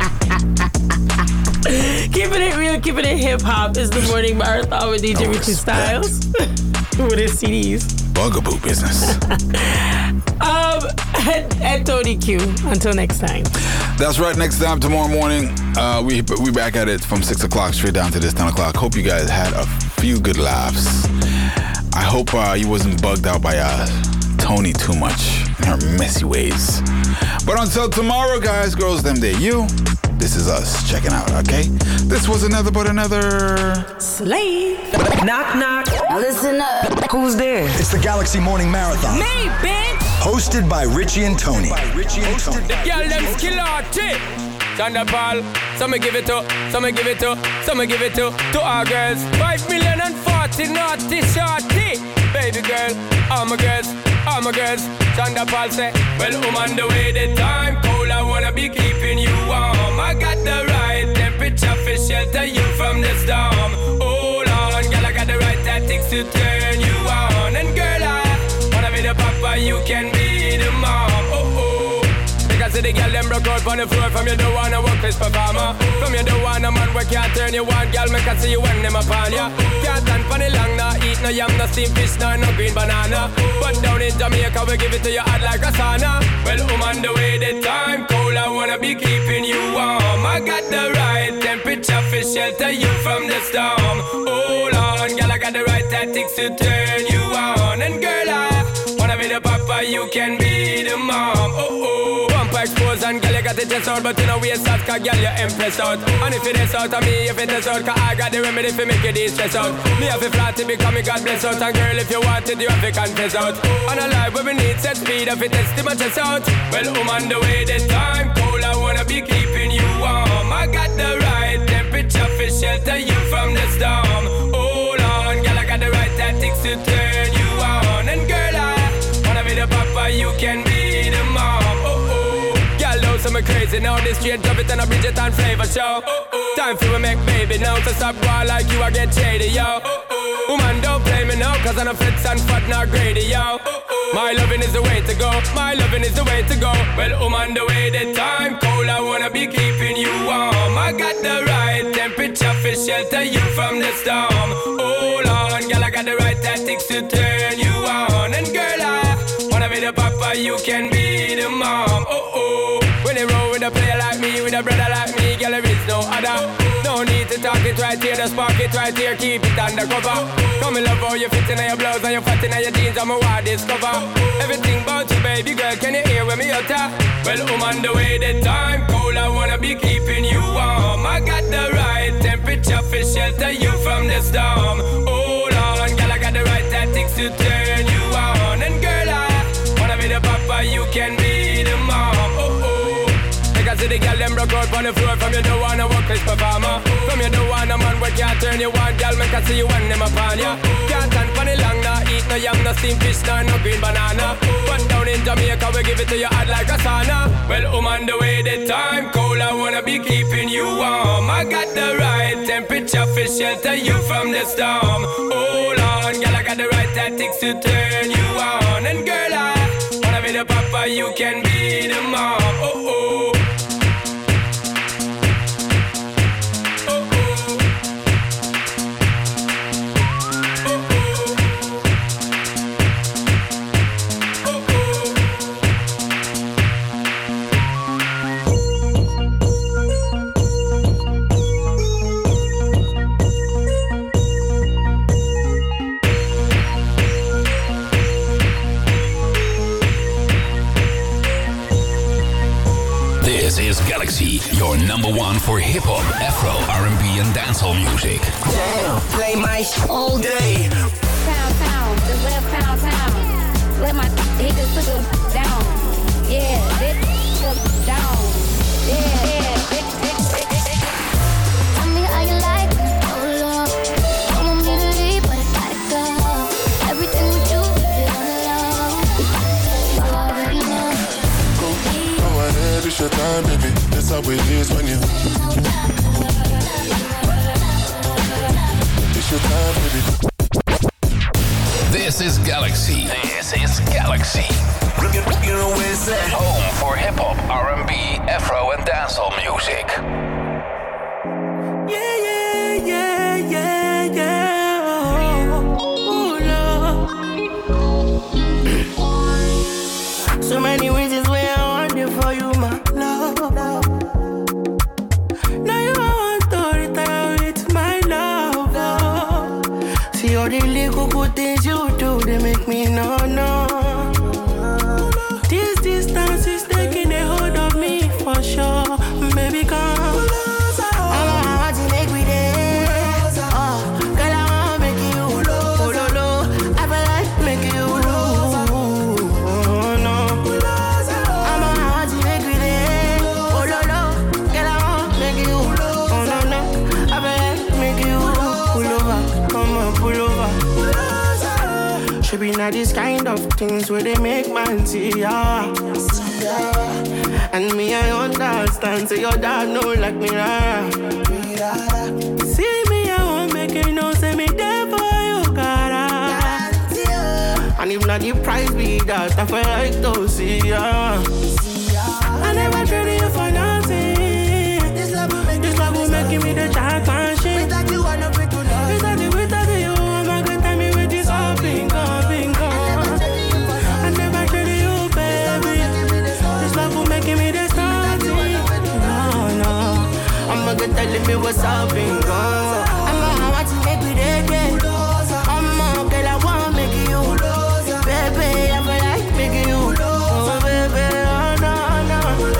Keeping it real, keeping it hip hop is the morning marathon with D J No Richie respect. Styles with his C Ds. Bugaboo business. um, and, and Tony Q. Until next time. That's right. Next time tomorrow morning, uh, we we back at it from six o'clock straight down to this ten o'clock. Hope you guys had a few good laughs. I hope uh, you wasn't bugged out by uh, Tony too much in her messy ways. But until tomorrow, guys, girls, them day you. This is us checking out, okay? This was another but another Slave. Knock, knock. Listen up. Who's there? It's the Galaxy Morning Marathon. Me, bitch. Hosted by Richie and Tony. Richie and Tony. The girl them skill arty. Thunder Paul, some me give it to, some me give it to, some me give it to, to our girls. Five million and forty naughty shorty. Baby girl, all my girls, all my girls. Thunder Paul say, well, I'm on the way, the time cold, I wanna be keeping you warm. I got the right temperature for shelter you from the storm. Hold on, girl, I got the right tactics to turn you on. And girl, I wanna be the papa you can be the mom. Oh oh. Because the girl them broke out on the floor. From you don't wanna work this performer. From you don't wanna man where can't turn you on. Girl make I see you when them upon ya. Can't stand for the long, nah eat no yam, no steamed fish, no no green banana. But down in Jamaica we give it to you hot like a sauna. Well, I'm on the way, the time cold, I wanna be keeping you warm. I got the right temperature for shelter you from the storm. Hold on, girl, I got the right tactics to turn you on. And girl, I wanna be the papa, you can be the mom. Oh oh. Expose and girl you got the chest out, but you know we a soft cause girl you impress out. And if it is out of me, if it is out, cause I got the remedy for make you de-stress out. Me have a flat to become me God bless out. And girl if you want it, you have to confess out. And a life where we need set speed, if it is too much chest out. Well, I'm on the way, the time cold, I wanna be keeping you warm. I got the right temperature for shelter you from the storm. Hold on, girl, I got the right tactics to turn you on. And girl, I wanna be the papa, you can be the mom. So me crazy now, this straight drop it and a Bridget and flavor show. Time for me make baby now, to stop boy like you I get shady, yo. Woman don't play me now, cause I'm a fits and fat not greedy, yo. My loving is the way to go, my loving is the way to go. Well, I'm on the way, the time cold, I wanna be keeping you warm. I got the right temperature for shelter you from the storm. Hold on, girl, I got the right tactics to turn you on. And girl, I wanna be the papa, you can be the mom. Oh oh. When they roll with a player like me, with a brother like me, girl, there is no other. No need to talk it right here, just spark it right here, keep it undercover. Come and love how you fit in your blouse and you fat in your jeans, I'm a wild discover. Everything about you, baby girl, can you hear when me utter? Well, I'm on the way, the time cold, I wanna be keeping you warm. I got the right temperature for shelter you from the storm. Hold on, girl, I got the right tactics to turn you on. And girl, I wanna be the papa, you can be the mom. Oh oh. Because the girl them broke out on the floor. From you don't wanna work this performer. From you don't wanna man where can't turn you on. Girl make I see you when them upon ya. Can't stand for the long, nah eat no yam, no steamed fish, no no green banana. But down in Jamaica we give it to you hot like a sauna. Well, I'm on the way, the time cold, I wanna be keeping you warm. I got the right temperature for shelter you from the storm. Hold on, girl, I got the right tactics to turn you on. And girl, I wanna be the papa, you can be the mom. Oh oh. This is Galaxy, your number one for hip-hop, Afro, R and B and dancehall music. Damn, play my sh- all day. Pound, pound, just let pound, pound. Let my hit this sugar down. Yeah, this sugar down. Yeah, yeah. Tell me how you like it, oh Lord. I want me to leave, but I gotta go. Everything we do, keep it on the low. You already know. Go, go ahead, it's your time, baby. That's how it is when you. It's your time, baby. This is Galaxy. This is Galaxy. You know where it's at. Home for hip-hop, R and B, Afro and dancehall music. Yeah, yeah, yeah, yeah, yeah. Oh, Lord. So many reasons why I want it for you, my love. Now you want to retire with my love. See all the little good things you do, they make me no, no. This distance is taking a hold of me for sure. Baby, come. I want to make me dance. Oh, girl, I want to make you. Oh, no, no. I feel like make you. Oh, no. I want to make me dance. Oh, no, no. Girl, I want to make you. Oh, no, no. I feel like make you. Pull over. Come on, pull over. Should be not these kind of things where they make man see ya. Yeah. And me, I understand. Say your dad know like me, rara. See me, I won't make it no. Say me there for you, cara. And if not the price be that. I feel like to see ya. I never traded you for nothing. This love will make, this love will make me the championship. Without you, I don't break to love. Without you, without you, I'm a good time with this all bingo, bingo. I never traded you, baby. This love will make me the starting. No, no. I'm a good telling me what's up, bingo. I'm gonna watch you make me dead, dead. I'm a girl, I wanna make you. Baby, I feel like making you. Oh, baby, oh, no, no.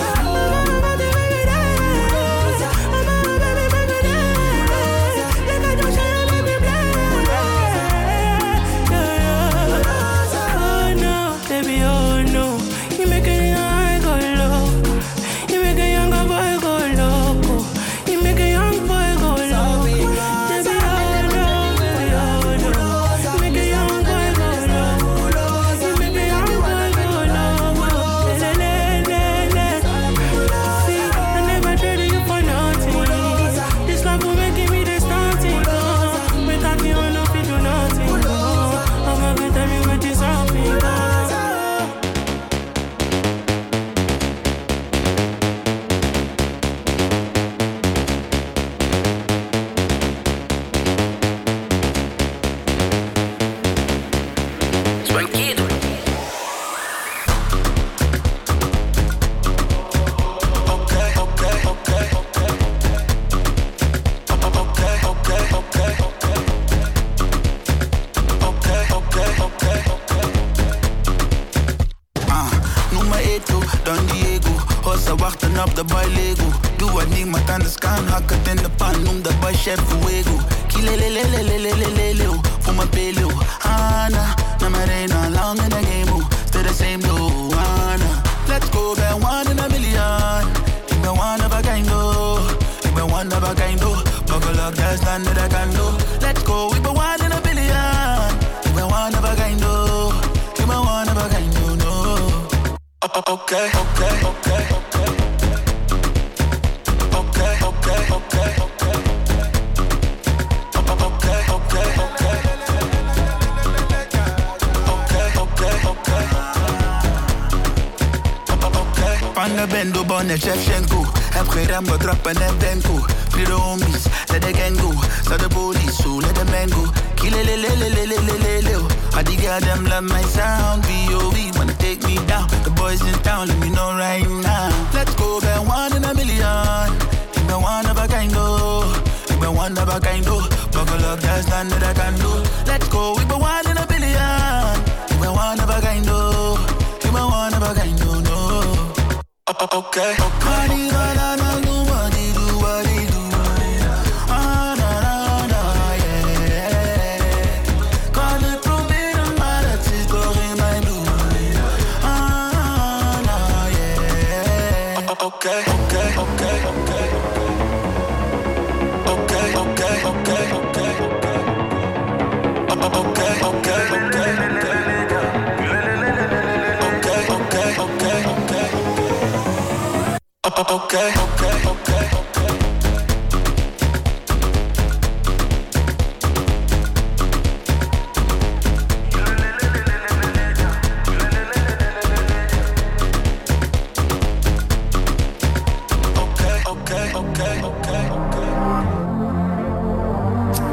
Shevchenko, heb geen rem, we trappen en denko. Free the homies, let the gang go. Start the police, so let the man go. Kill-a-le-le-le-le-le-le-le. I dig out them, love my sound. V O V, wanna take me down. The boys in town, let me know right now. Let's go, ben one in a million. Ik ben one of a kind, oh. Ik ben one of a kind, oh. Buckle up, there's none that I can do. Let's go, ik ben one in a billion. Ik ben one of a kind, oh. Ik ben one of a kind, oh, no. Okay, okay. Money, na, na, na, do what they do, what they do. Ah, na, na, na, yeah. Kan het proberen, maar het zit toch in mijn bloed. Ah, na, yeah. Okay, okay, okay, okay. Okay, okay, okay, okay. Okay, okay, okay, okay. Okay, okay, okay, okay. Okay.